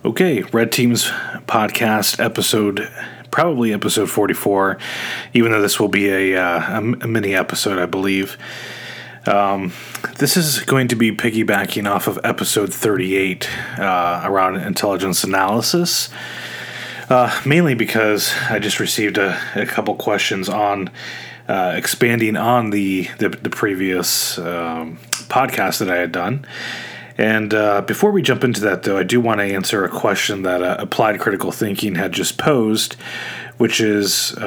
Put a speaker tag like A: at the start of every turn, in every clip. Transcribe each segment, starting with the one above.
A: Okay, Red Team's podcast probably episode 44, even though this will be a mini episode, I believe. This is going to be piggybacking off of episode 38 around intelligence analysis, mainly because I just received a couple questions on expanding on the previous podcast that I had done. And before we jump into that, though, I do want to answer a question that Applied Critical Thinking had just posed, which is,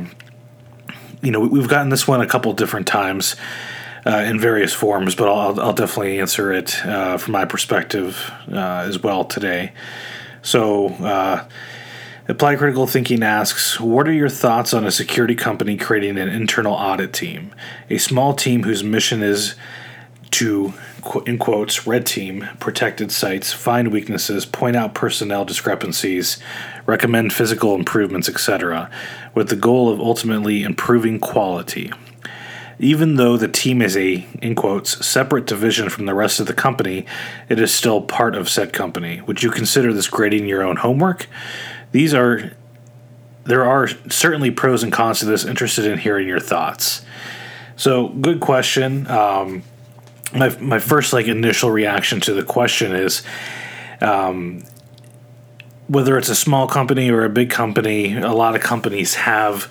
A: we've gotten this one a couple different times in various forms, but I'll definitely answer it from my perspective as well today. So, Applied Critical Thinking asks, what are your thoughts on a security company creating an internal audit team? A small team whose mission is to, in quotes, red team protected sites, find weaknesses, point out personnel discrepancies, recommend physical improvements, etc., with the goal of ultimately improving quality. Even though the team is a, in quotes, separate division from the rest of the company, it is still part of said company. Would you consider this grading your own homework? There are certainly pros and cons to this. Interested in hearing your thoughts. So, good question. My first initial reaction to the question is, whether it's a small company or a big company, a lot of companies have,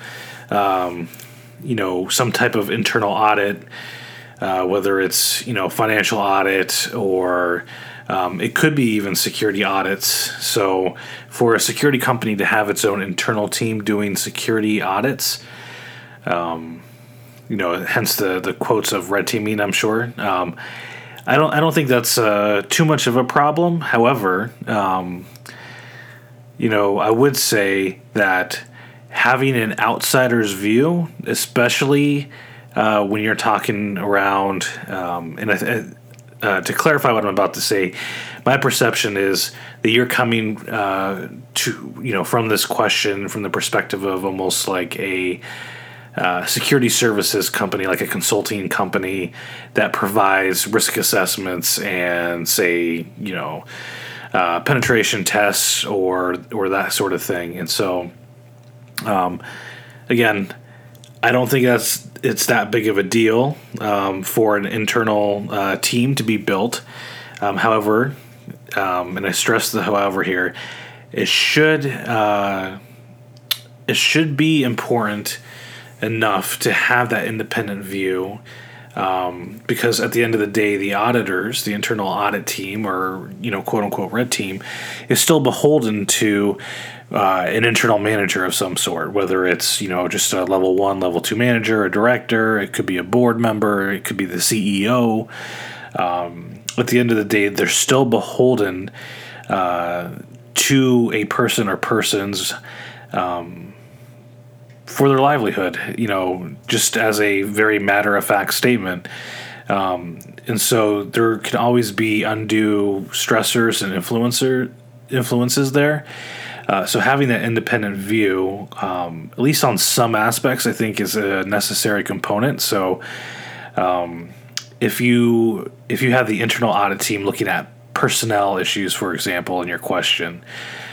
A: some type of internal audit, whether it's, financial audit or it could be even security audits. So for a security company to have its own internal team doing security audits, hence the quotes of red teaming, I'm sure. I don't think that's too much of a problem. However, I would say that having an outsider's view, especially when you're talking around, to clarify what I'm about to say, my perception is that you're coming from this question from the perspective of almost like a security services company, like a consulting company that provides risk assessments and say, penetration tests or that sort of thing. And so, again, I don't think it's that big of a deal for an internal team to be built. However, and I stress the however here, it should be important enough to have that independent view, because at the end of the day, the auditors, the internal audit team, or quote unquote red team, is still beholden to an internal manager of some sort, whether it's just a level 1, level 2 manager, a director, it could be a board member, it could be the CEO. At the end of the day, they're still beholden to a person or persons for their livelihood, just as a very matter-of-fact statement. And so there can always be undue stressors and influences there. So having that independent view, at least on some aspects, I think is a necessary component. So if you have the internal audit team looking at personnel issues, for example, in your question,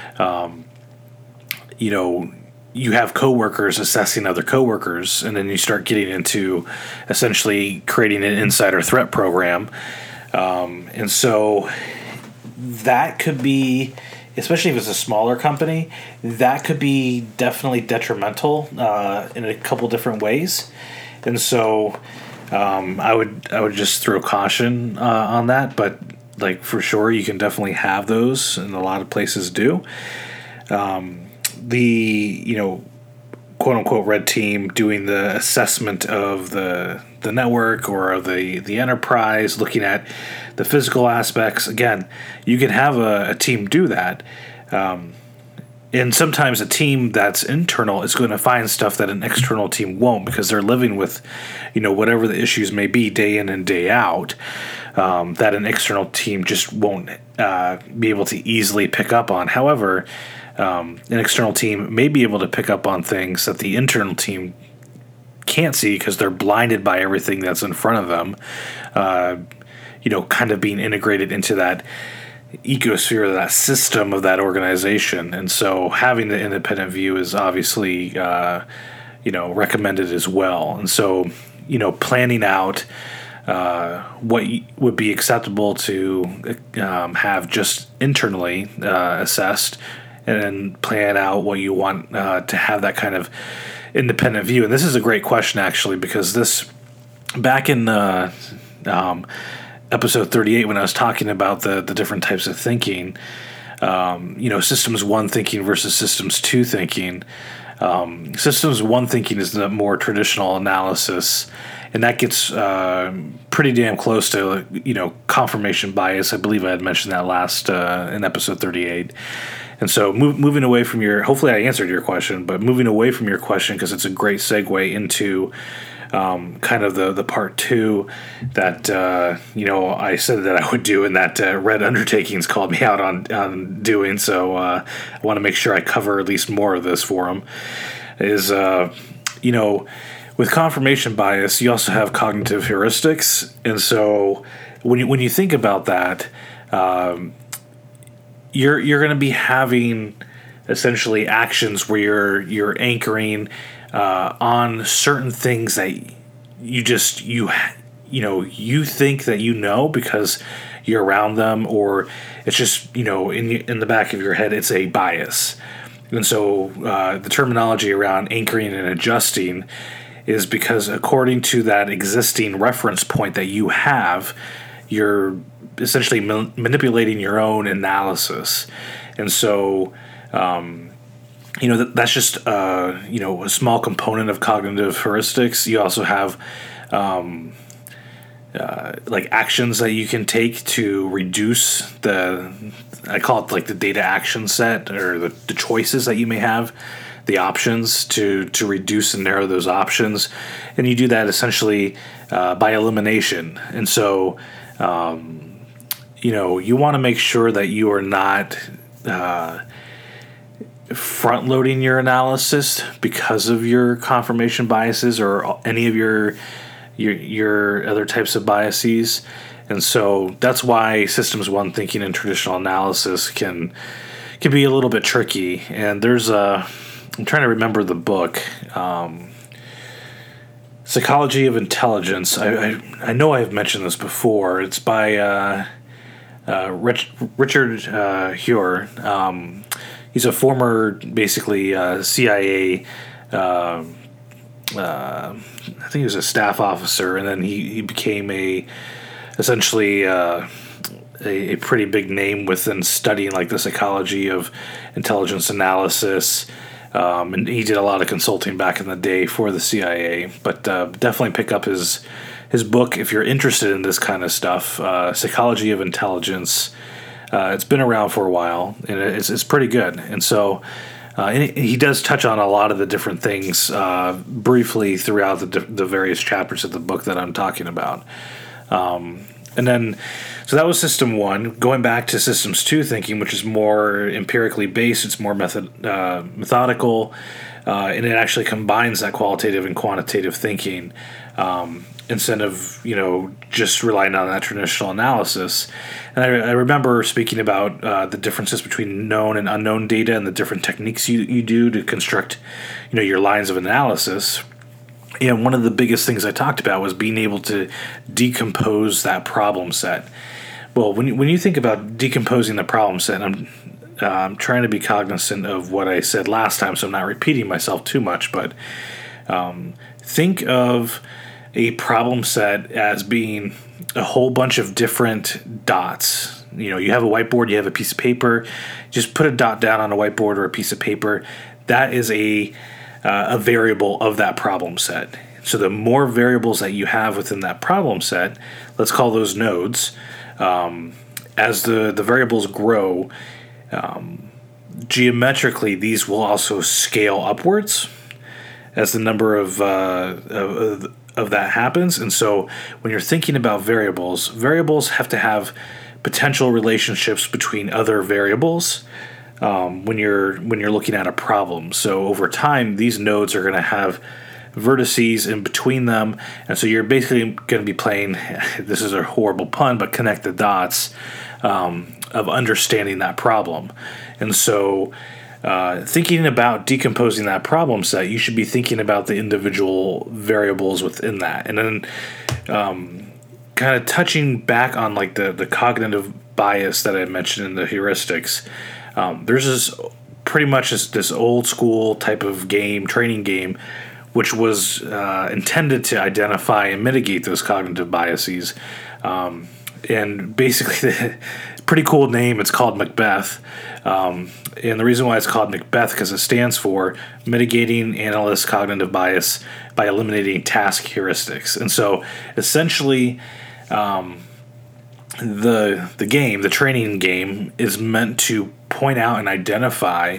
A: you have coworkers assessing other coworkers, and then you start getting into essentially creating an insider threat program. And so that could be, especially if it's a smaller company, that could be definitely detrimental in a couple different ways. And so I would just throw caution on that, but for sure you can definitely have those, and a lot of places do. The quote unquote red team doing the assessment of the network or of the enterprise, looking at the physical aspects. Again, you can have a team do that. And sometimes a team that's internal is going to find stuff that an external team won't, because they're living with, whatever the issues may be day in and day out, that an external team just won't be able to easily pick up on. However, an external team may be able to pick up on things that the internal team can't see because they're blinded by everything that's in front of them, kind of being integrated into that ecosphere, that system of that organization. And so having the independent view is obviously, recommended as well. And so, planning out what would be acceptable to have just internally assessed, and then plan out what you want to have that kind of independent view. And this is a great question, actually, because this, back in episode 38, when I was talking about the different types of thinking, systems 1 thinking versus systems 2 thinking. Systems 1 thinking is the more traditional analysis, and that gets pretty damn close to confirmation bias. I believe I had mentioned that last in episode 38. And so moving away from hopefully I answered your question, but moving away from your question, because it's a great segue into kind of the part 2 that I said that I would do, and that Red Undertakings called me out on doing. So I want to make sure I cover at least more of this for them. Is with confirmation bias, you also have cognitive heuristics, and so when you think about that, you're going to be having essentially actions where you're anchoring on certain things that you think that because you're around them, or it's just in the back of your head it's a bias. And so the terminology around anchoring and adjusting is because according to that existing reference point that you have, you're essentially manipulating your own analysis. And so that's just a small component of cognitive heuristics. You also have actions that you can take to reduce I call it like the data action set, or the choices that you may have, the options to reduce and narrow those options. And you do that essentially by elimination. And so you want to make sure that you are not front-loading your analysis because of your confirmation biases or any of your other types of biases. And so that's why systems 1 thinking and traditional analysis can be a little bit tricky. And there's I'm trying to remember the book, Psychology of Intelligence. I know I've mentioned this before. It's by Richard Huer. He's a former, basically, CIA. I think he was a staff officer, and then he became essentially a pretty big name within studying like the psychology of intelligence analysis. And he did a lot of consulting back in the day for the CIA. But definitely pick up his book if you're interested in this kind of stuff. Psychology of Intelligence. It's been around for a while, and it's pretty good. And so and he does touch on a lot of the different things briefly throughout the various chapters of the book that I'm talking about. And then, so that was system 1. Going back to systems 2 thinking, which is more empirically based, it's more methodical, and it actually combines that qualitative and quantitative thinking instead of just relying on that traditional analysis. And I remember speaking about the differences between known and unknown data and the different techniques you do to construct your lines of analysis. And one of the biggest things I talked about was being able to decompose that problem set. Well, when you think about decomposing the problem set, I'm trying to be cognizant of what I said last time, so I'm not repeating myself too much, but think of a problem set as being a whole bunch of different dots. You have a whiteboard, you have a piece of paper, just put a dot down on a whiteboard or a piece of paper. That is a variable of that problem set. So the more variables that you have within that problem set, let's call those nodes, as the variables grow, geometrically these will also scale upwards as the number of that happens. And so when you're thinking about variables have to have potential relationships between other variables when you're looking at a problem. So over time, these nodes are going to have vertices in between them, and so you're basically going to be playing, this is a horrible pun, but connect the dots of understanding that problem. And so thinking about decomposing that problem set, you should be thinking about the individual variables within that. And then kind of touching back on like the cognitive bias that I mentioned in the heuristics, there's this pretty much this old school type of training game, which was intended to identify and mitigate those cognitive biases. And basically, pretty cool name. It's called Macbeth. And the reason why it's called Macbeth because it stands for Mitigating Analyst Cognitive Bias by Eliminating Task Heuristics. And so essentially, the training game is meant to point out and identify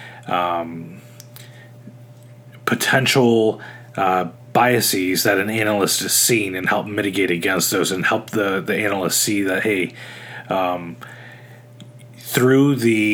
A: potential biases that an analyst is seeing and help mitigate against those and help the analyst see that, hey, through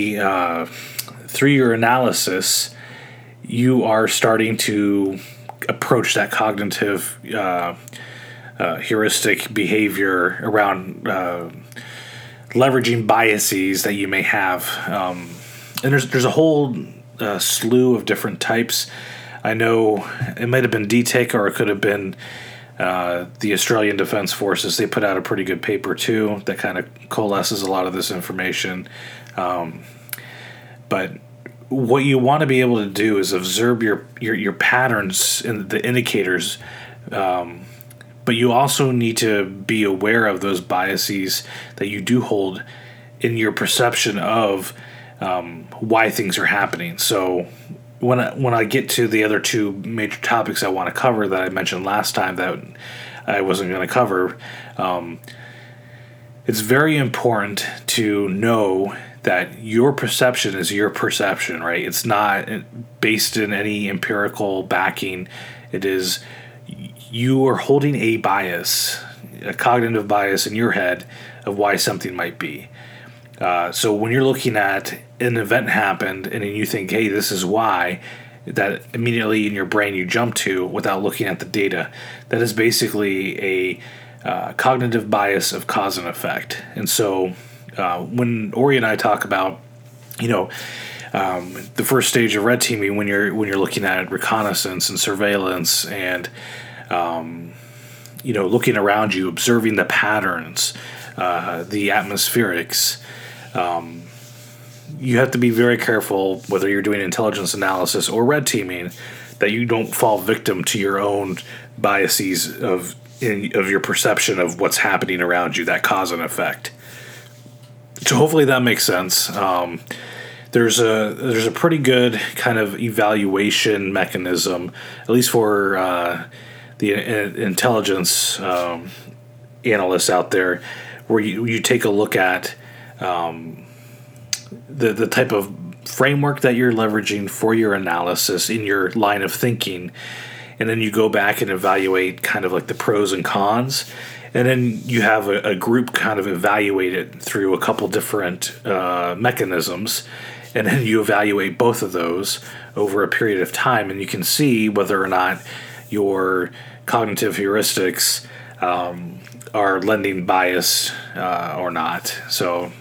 A: your analysis, you are starting to approach that cognitive heuristic behavior around leveraging biases that you may have. And there's a whole slew of different types. I know it might have been DTIC or it could have been the Australian Defence Forces. They put out a pretty good paper too that kind of coalesces a lot of this information. But what you want to be able to do is observe your patterns and the indicators, but you also need to be aware of those biases that you do hold in your perception of why things are happening. So when I get to the other two major topics I want to cover that I mentioned last time that I wasn't going to cover, it's very important to know that your perception is your perception, right? It's not based in any empirical backing. It is you are holding a bias, a cognitive bias in your head of why something might be. So when you're looking at an event happened and then you think, hey, this is why, that immediately in your brain you jump to without looking at the data, that is basically a cognitive bias of cause and effect. And so when Ori and I talk about, the first stage of red teaming, when you're looking at reconnaissance and surveillance and looking around you, observing the patterns, the atmospherics, you have to be very careful whether you're doing intelligence analysis or red teaming that you don't fall victim to your own biases of your perception of what's happening around you, that cause and effect. So hopefully that makes sense. There's a pretty good kind of evaluation mechanism, at least for the intelligence analysts out there, where you take a look at the type of framework that you're leveraging for your analysis in your line of thinking, and then you go back and evaluate kind of like the pros and cons. And then you have a group kind of evaluate it through a couple different mechanisms. And then you evaluate both of those over a period of time. And you can see whether or not your cognitive heuristics are lending bias or not. So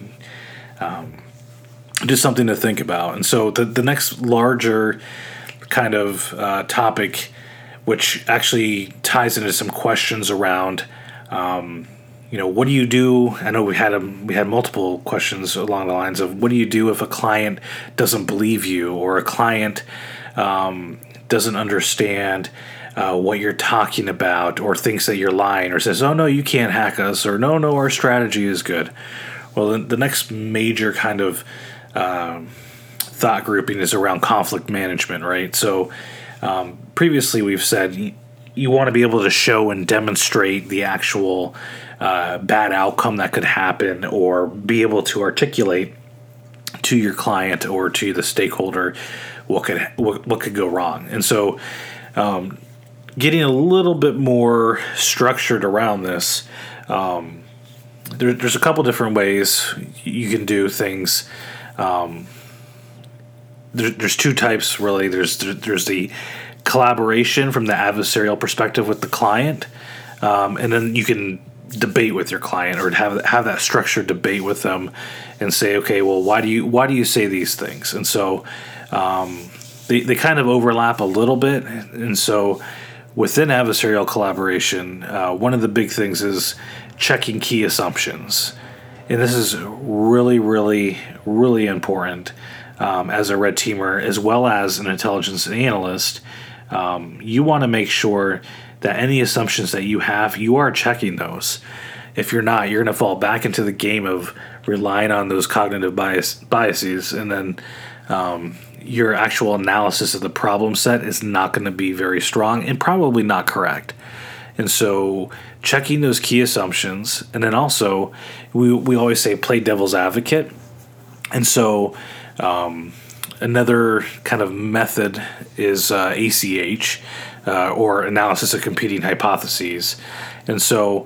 A: just something to think about. And so the next larger kind of topic, which actually ties into some questions around what do you do? I know we had multiple questions along the lines of what do you do if a client doesn't believe you or a client doesn't understand what you're talking about or thinks that you're lying or says, oh, no, you can't hack us, or no, our strategy is good. Well, the next major kind of thought grouping is around conflict management, right? So previously we've said you want to be able to show and demonstrate the actual bad outcome that could happen, or be able to articulate to your client or to the stakeholder what could go wrong. And so getting a little bit more structured around this, there's a couple different ways you can do things. There's two types really. There's the collaboration from the adversarial perspective with the client, and then you can debate with your client or have that structured debate with them and say, okay, well, why do you say these things? And so they kind of overlap a little bit. And so within adversarial collaboration, one of the big things is checking key assumptions. And this is really, really, really important as a red teamer as well as an intelligence analyst. You want to make sure that any assumptions that you have, you are checking those. If you're not, you're going to fall back into the game of relying on those cognitive biases, and then your actual analysis of the problem set is not going to be very strong and probably not correct. And so checking those key assumptions, and then also we always say play devil's advocate. And so another kind of method is ACH, or analysis of competing hypotheses. And so,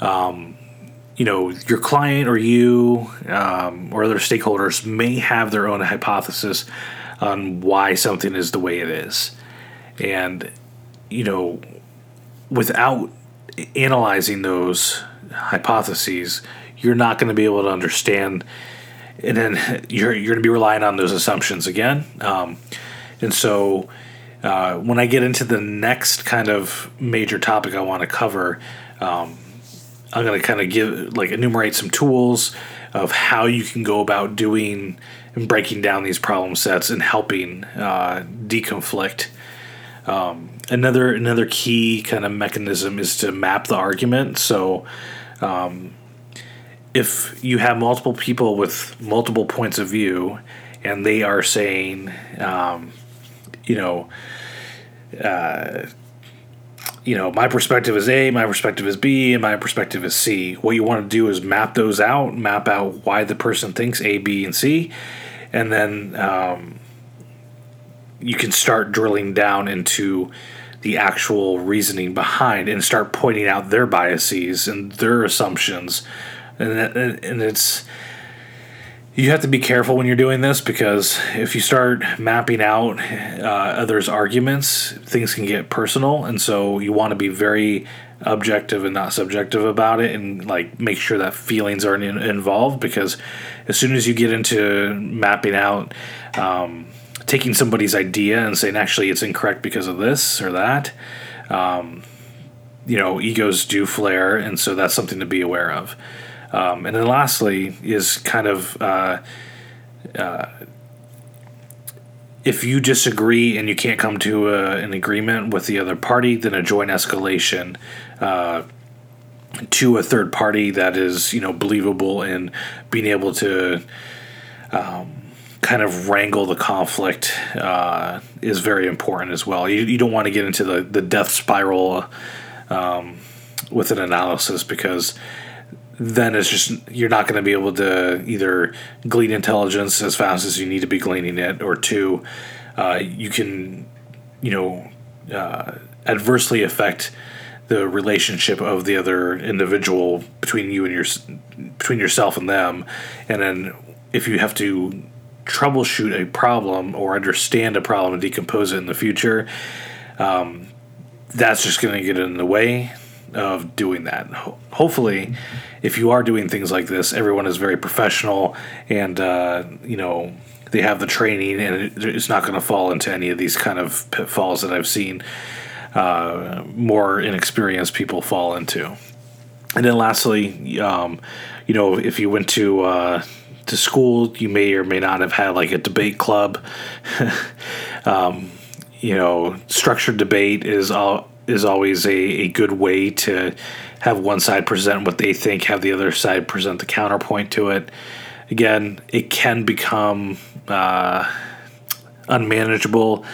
A: your client or you or other stakeholders may have their own hypothesis on why something is the way it is. And, without analyzing those hypotheses, you're not going to be able to understand, and then you're going to be relying on those assumptions again. And so when I get into the next kind of major topic I want to cover, I'm going to kind of enumerate some tools of how you can go about doing and breaking down these problem sets and helping deconflict. Another key kind of mechanism is to map the argument. So if you have multiple people with multiple points of view and they are saying, my perspective is A, my perspective is B, and my perspective is C. What you want to do is map those out, map out why the person thinks A, B, and C, and then you can start drilling down into the actual reasoning behind and start pointing out their biases and their assumptions. And it's, you have to be careful when you're doing this, because if you start mapping out others' arguments, things can get personal. And so you want to be very objective and not subjective about it, and make sure that feelings aren't involved, because as soon as you get into mapping out, taking somebody's idea and saying, actually, it's incorrect because of this or that, egos do flare. And so that's something to be aware of. And then lastly is kind of if you disagree and you can't come to an agreement with the other party, then a joint escalation to a third party that is believable and being able to kind of wrangle the conflict is very important as well. You don't want to get into the death spiral with an analysis, because then it's just, you're not going to be able to either glean intelligence as fast as you need to be gleaning it, or two, you can, adversely affect the relationship of the other individual between you and between yourself and them. And then if you have to troubleshoot a problem or understand a problem and decompose it in the future, that's just going to get in the way of doing that. Hopefully, if you are doing things like this, everyone is very professional and they have the training, and it's not going to fall into any of these kind of pitfalls that I've seen more inexperienced people fall into. And then lastly, if you went to school, you may or may not have had a debate club. Structured debate is always a good way to have one side present what they think, have the other side present the counterpoint to it. Again, it can become unmanageable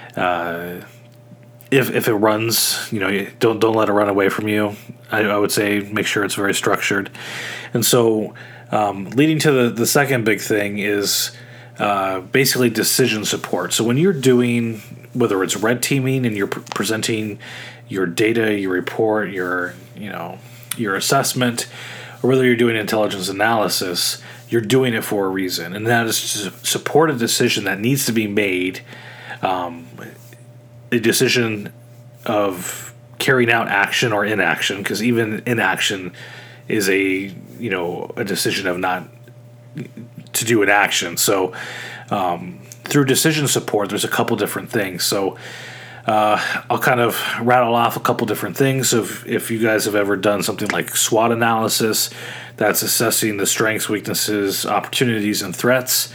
A: if it runs. Don't let it run away from you. I would say make sure it's very structured. And so leading to the second big thing is basically decision support. So when you're doing, whether it's red teaming and you're presenting your data, your report, your assessment, or whether you're doing intelligence analysis, you're doing it for a reason, and that is to support a decision that needs to be made a decision of carrying out action or inaction, because even inaction is a decision of not to do an action. So through decision support, there's a couple different things. So I'll kind of rattle off a couple different things. If you guys have ever done something like SWOT analysis, that's assessing the strengths, weaknesses, opportunities, and threats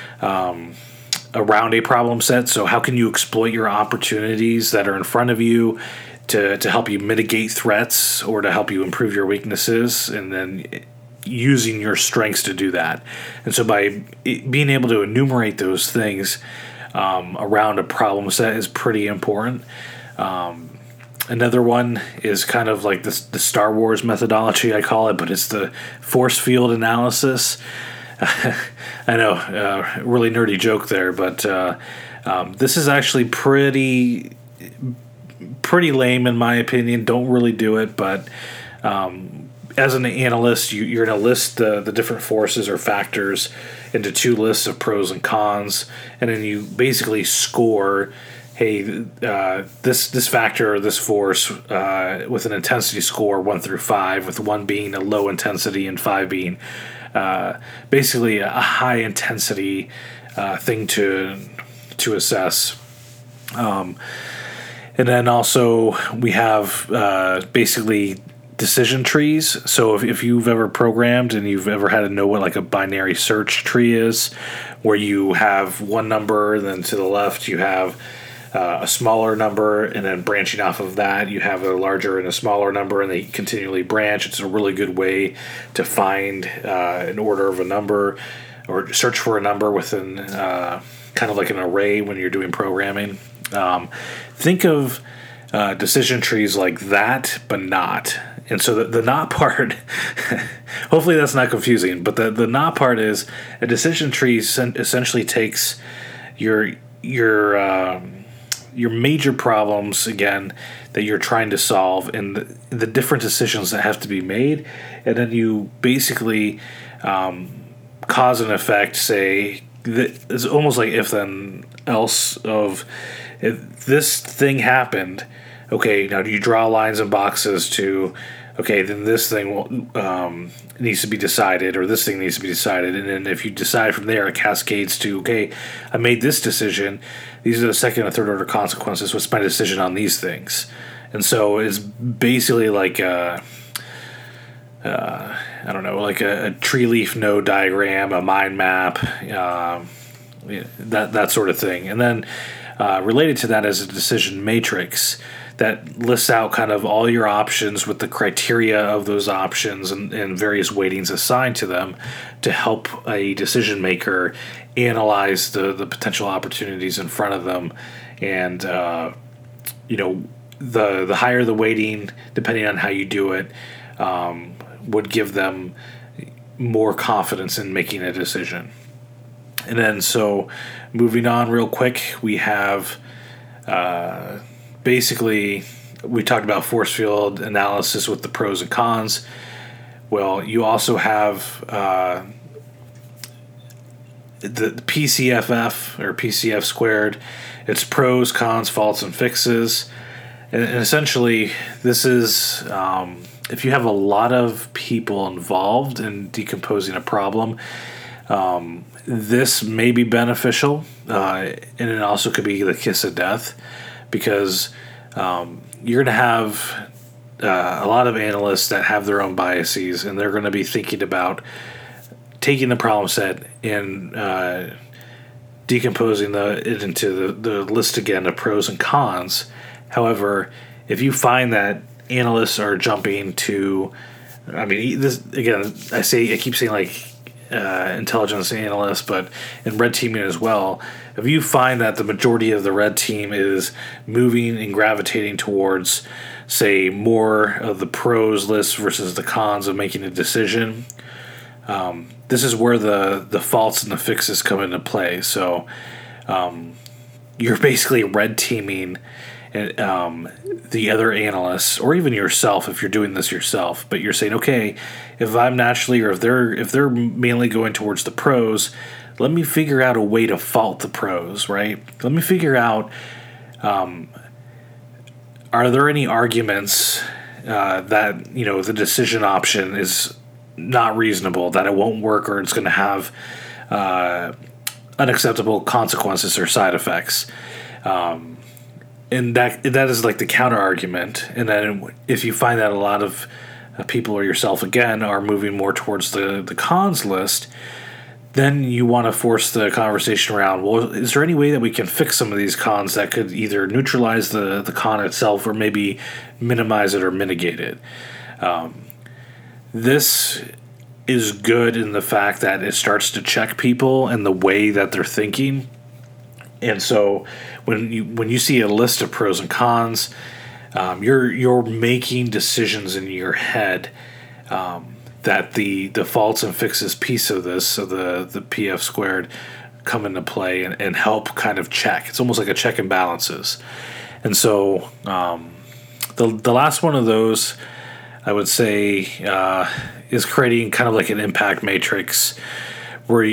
A: around a problem set. So how can you exploit your opportunities that are in front of you to help you mitigate threats or to help you improve your weaknesses, and then using your strengths to do that. And so by being able to enumerate those things around a problem set is pretty important. Another one is kind of like the Star Wars methodology, I call it, but it's the force field analysis. I know, really nerdy joke there, but this is actually pretty lame in my opinion. Don't really do it, but as an analyst, you're going to list the different forces or factors into two lists of pros and cons, and then you basically score, hey, this factor or this force with an intensity score 1 through 5, with 1 being a low intensity and 5 being basically a high intensity thing to assess. And then also we have basically decision trees. So if you've ever programmed and you've ever had to know what like a binary search tree is, where you have one number, then to the left you have a smaller number, and then branching off of that you have a larger and a smaller number, and they continually branch. It's a really good way to find an order of a number or search for a number within kind of like an array when you're doing programming. Think of decision trees like that, but not. And so the not part, hopefully that's not confusing, but the not part is a decision tree essentially takes your major problems, again, that you're trying to solve, and the different decisions that have to be made, and then you basically cause and effect, say, it's almost like if then else of, if this thing happened, okay, now do you draw lines and boxes to, okay, then this thing needs to be decided, or this thing needs to be decided, and then if you decide from there, it cascades to, okay, I made this decision, these are the second and third order consequences, what's my decision on these things? And so it's basically like a tree leaf node diagram, a mind map, that sort of thing. And then related to that is a decision matrix that lists out kind of all your options with the criteria of those options and various weightings assigned to them to help a decision maker analyze the potential opportunities in front of them. And the higher the weighting, depending on how you do it, would give them more confidence in making a decision. And then, so moving on real quick, we have basically, we talked about force field analysis with the pros and cons. Well, you also have the PCFF, or PCF squared. It's pros, cons, faults, and fixes. And essentially, this is if you have a lot of people involved in decomposing a problem, this may be beneficial, and it also could be the kiss of death, because you're going to have a lot of analysts that have their own biases, and they're going to be thinking about taking the problem set and decomposing it into the list again of pros and cons. However, if you find that analysts are jumping to, I mean, this again, I keep saying like intelligence analysts, but in red teaming as well, if you find that the majority of the red team is moving and gravitating towards, say, more of the pros list versus the cons of making a decision, this is where the faults and the fixes come into play. So you're basically red teaming the other analysts, or even yourself if you're doing this yourself, but you're saying, okay, if I'm naturally, or if they're mainly going towards the pros, let me figure out a way to fault the pros, right? Let me figure out are there any arguments that, you know, the decision option is not reasonable, that it won't work, or it's going to have unacceptable consequences or side effects? And that is like the counter argument. And then if you find that a lot of people or yourself, again, are moving more towards the cons list, then you want to force the conversation around, well, is there any way that we can fix some of these cons that could either neutralize the con itself or maybe minimize it or mitigate it? This is good in the fact that it starts to check people and the way that they're thinking. And so when you see a list of pros and cons, you're making decisions in your head that the faults and fixes piece of this, so the PF squared, come into play and help kind of check. It's almost like a check and balances. And so the last one of those, I would say, is creating kind of like an impact matrix where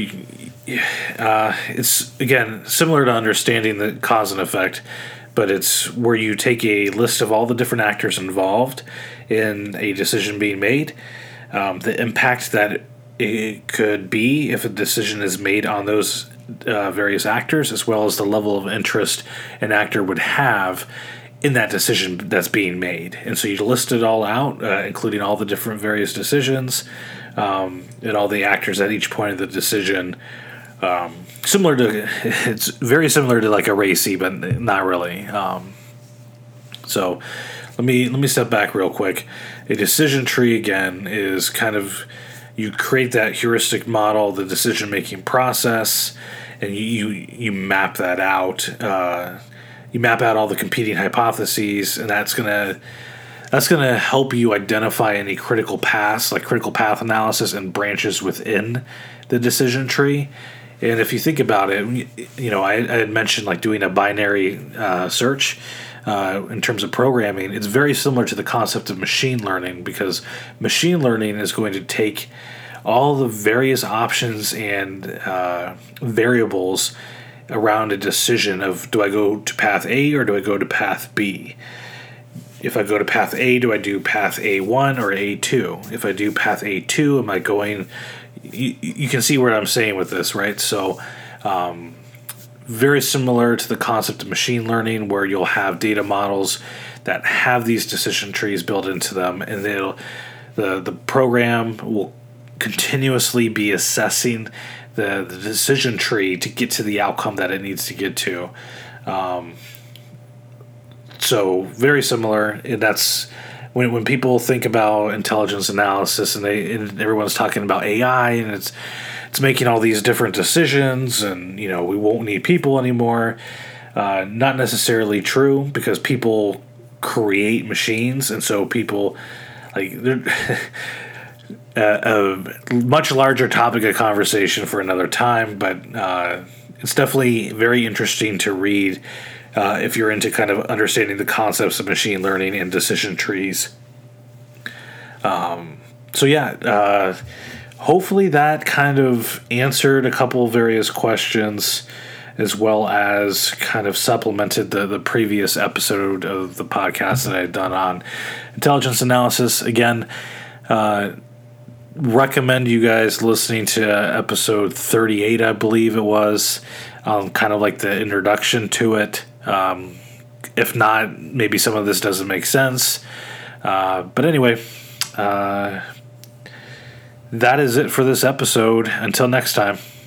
A: it's, again, similar to understanding the cause and effect, but it's where you take a list of all the different actors involved in a decision being made, the impact that it could be if a decision is made on those various actors, as well as the level of interest an actor would have in that decision that's being made. And so you list it all out, including all the different various decisions, and all the actors at each point of the decision. It's very similar to like a RACI, but not really. So let me step back real quick. A decision tree, again, is kind of, you create that heuristic model, the decision-making process, and you map that out. You map out all the competing hypotheses, and that's gonna help you identify any critical paths, like critical path analysis and branches within the decision tree. And if you think about it, you know, I had mentioned like doing a binary search in terms of programming. It's very similar to the concept of machine learning, because machine learning is going to take all the various options and variables around a decision of, do I go to path A or do I go to path B? If I go to path A, do I do path A1 or A2? If I do path A2, am I going... You can see what I'm saying with this, right? So very similar to the concept of machine learning, where you'll have data models that have these decision trees built into them, and the program will continuously be assessing the decision tree to get to the outcome that it needs to get to. So very similar, and that's when people think about intelligence analysis, and everyone's talking about AI, and it's making all these different decisions, and, you know, we won't need people anymore. Not necessarily true, because people create machines, and so people, like, a much larger topic of conversation for another time, but it's definitely very interesting to read if you're into kind of understanding the concepts of machine learning and decision trees. Hopefully that kind of answered a couple of various questions, as well as kind of supplemented the previous episode of the podcast that I had done on intelligence analysis. Again, recommend you guys listening to episode 38, I believe it was, kind of like the introduction to it. If not, maybe some of this doesn't make sense. But anyway, that is it for this episode. Until next time.